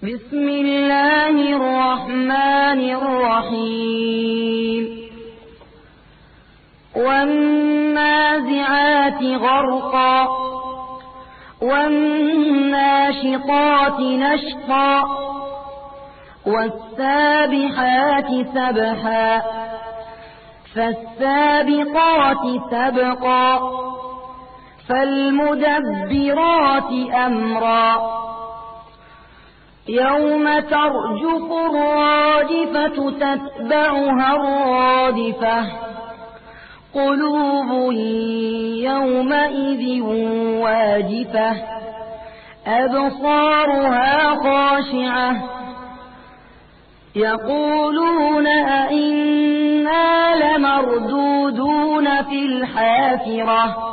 بسم الله الرحمن الرحيم والنازعات غرقا والناشطات نشطا والسابحات سبحا فالسابقات سبقا فالمدبرات أمرا يوم ترجف الراجفة تتبعها الرادفة قلوب يومئذ واجفة أبصارها خاشعة يقولون أئنا لمردودون في الحافرة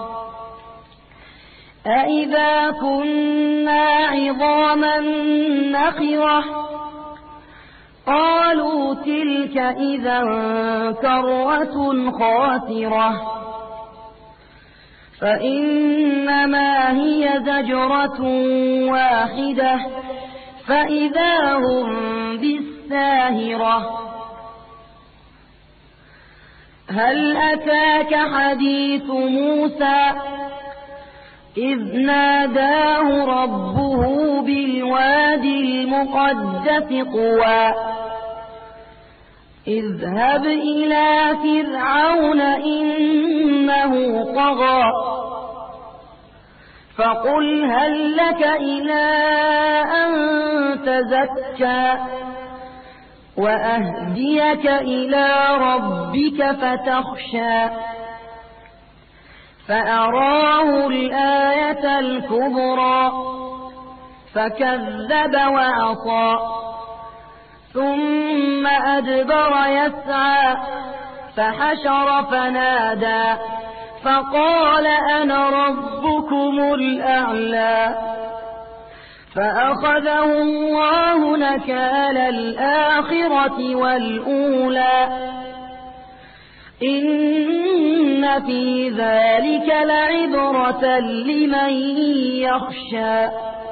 أئذا كنا عظاما نخرة قالوا تلك إذا كرة خاسرة فإنما هي زجرة واحدة فإذا هم بالساهرة هل أتاك حديث موسى إذ ناداه ربه بالوادي المقدس طوى اذهب إلى فرعون إنه طغى فقل هل لك إلى أن تزكى وأهديك إلى ربك فتخشى فأراه الآية الكبرى فكذب وعصى ثم أدبر يسعى فحشر فنادى فقال أنا ربكم الأعلى فأخذه الله نكال الآخرة والأولى إن في ذلك لعبرة لمن يخشى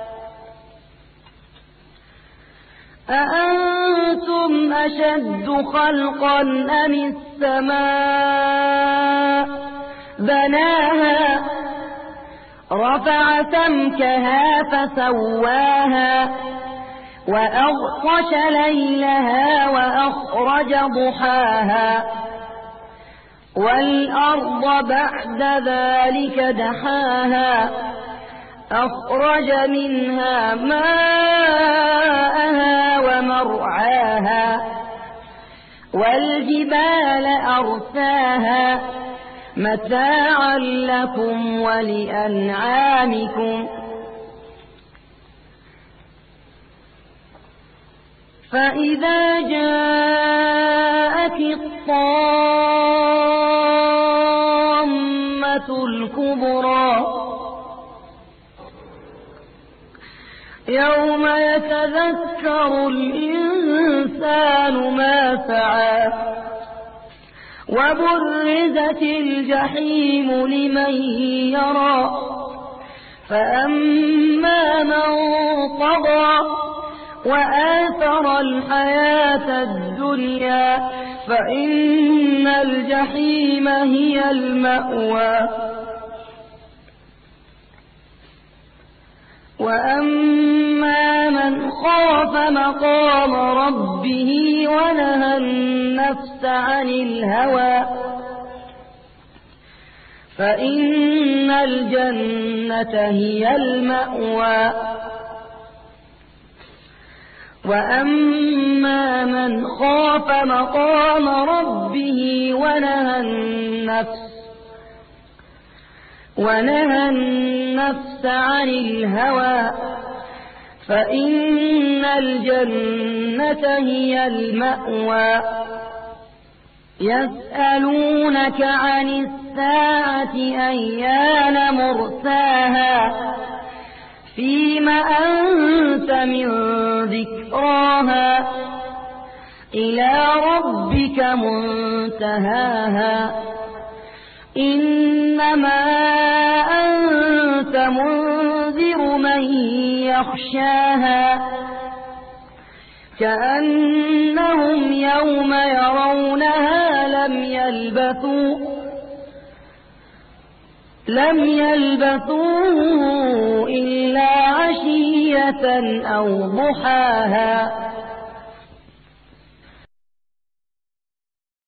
أأنتم أشد خلقا أم السماء بناها رفع سمكها فسواها وأغطش ليلها وأخرج ضحاها والأرض بعد ذلك دحاها أخرج منها ماءها ومرعاها والجبال أرساها متاعا لكم ولأنعامكم فإذا جاءت الطامة الكبرى يوم يتذكر الإنسان ما سعى وبرزت الجحيم لمن يرى فأما من طغى وآثر الحياة الدنيا فإن الجحيم هي المأوى وأما من خاف مقام ربه ونهى النفس عن الهوى فإن الجنة هي المأوى وأما من خاف مقام ربه ونهى النفس عن الهوى فإن الجنة هي المأوى يسألونك عن الساعة أيان مرساها فيم أنت من ذكراها إلى ربك منتهاها إنما أنت منذر من يخشاها كأنهم يوم يرونها لم يلبثوا إلا عشية أو ضحاها